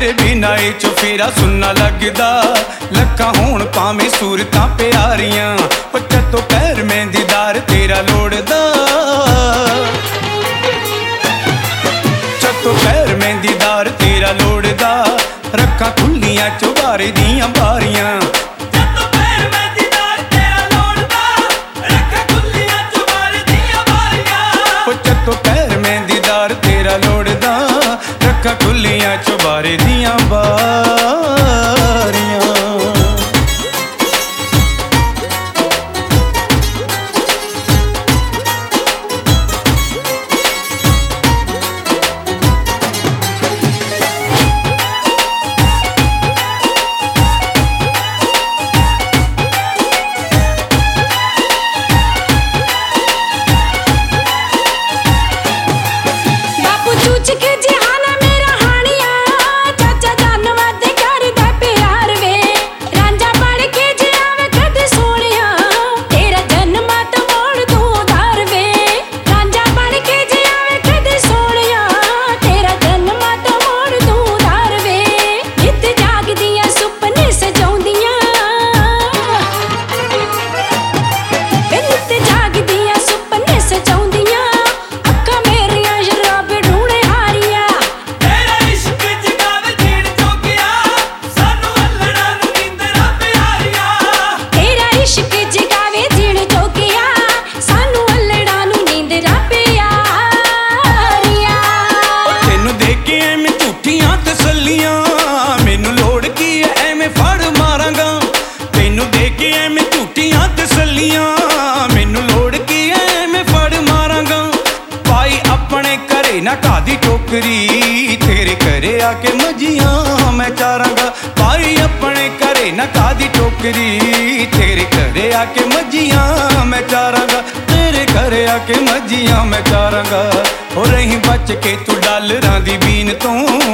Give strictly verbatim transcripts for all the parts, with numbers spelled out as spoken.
तेरे बिना ए चुफेरा सुनना लगदा। लक्खां होण भावें सूरतां प्यारियां, ओ चत्तो पैर में दीदार तेरा लोड़दा। चत्तो पैर में दीदार तेरा लोड़दा। रखां खुल्लियां चुबारे दियां बारियां, चत्तो पैर में दीदार तेरा लोड़दा। रखां खुल्लियां चुबारे दियां बारियां, ओ चत्तो पैर में दीदार तेरा लोड़दा। रखां खुल्लियां चुबारे दियां बारियां। ना कादी टोकरी तेरे घरे आके मजियां मैं चारांगा। भाई अपने घरे ना कादी टोकरी तेरे घरे आके मजियां मैं चारांगा। तेरे घरे आके मजियां मैं चारांगा। हो रही बच के तू डालरां दी बीन तो,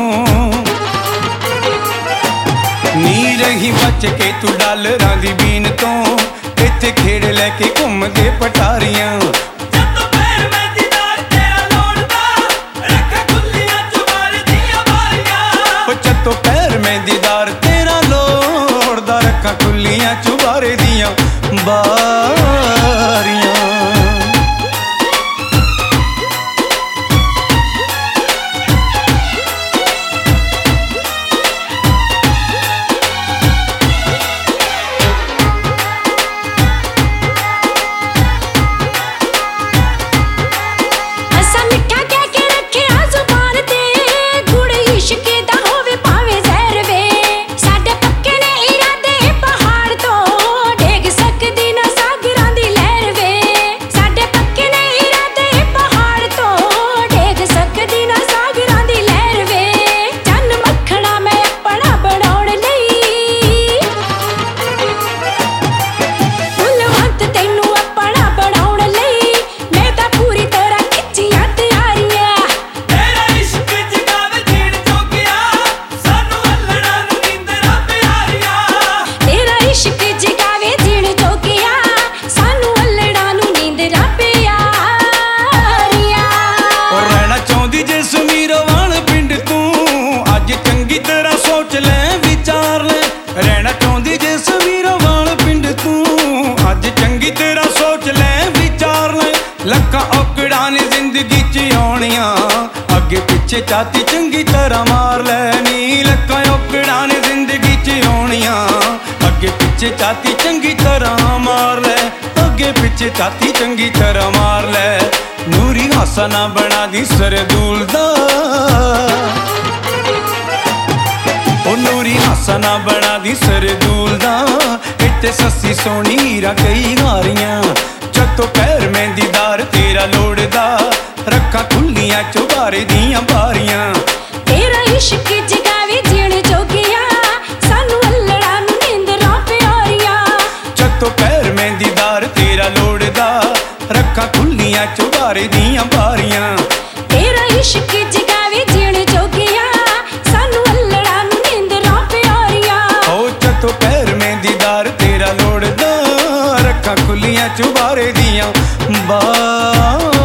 नी रही बच के तू डालरां दी बीन तो। इत्थे खेड़ लैके घूमदे पटारियां, चत्तो पैर में दीदार तेरा लोड़दा। रखां खुल्लियां चुबारे दियां बारियां। रहना चाहती जे समीरावाल पिंड तू, अज चंगी तरह सोच ले विचार ले। लखां औकड़ां ने जिंदगी च आउणियां, अगे पिछे चाती चंगी तरह मार ले नी। लखां औकड़ां ने जिंदगी च आउणियां, अगे पिछे चाती चंगी तरह मार ले। अगे पिछे चाती चंगी तरह मार ले। नूरी हासा ना बना दी सरदूल दा, ओ नूरी हासा ना बना दी सरदूल दा। इत्ते सस्सी सोहनी हीरा कई हारियां, चत्तो पैर में दीदार तेरा लोड़दा। रखां खुल्लियां चुबारे दियां बारियां, तेरा इश्क जगावे जीण जोगिया। सानू अल्लड़ां नूं नींदरां प्यारियां, चत्तो पैर में दीदार तेरा लोड़दा। रखां खुल्लियां चुबारे दियां बारियां, तेरा इश्क जगावे जीण जोगिया। सानू अल्लड़ां नूं नींदरां प्यारियां, ओ चत्तो पैर में दीदार तेरा लोड़दा। रखां खुल्लियां चुबारे दियां बारियां।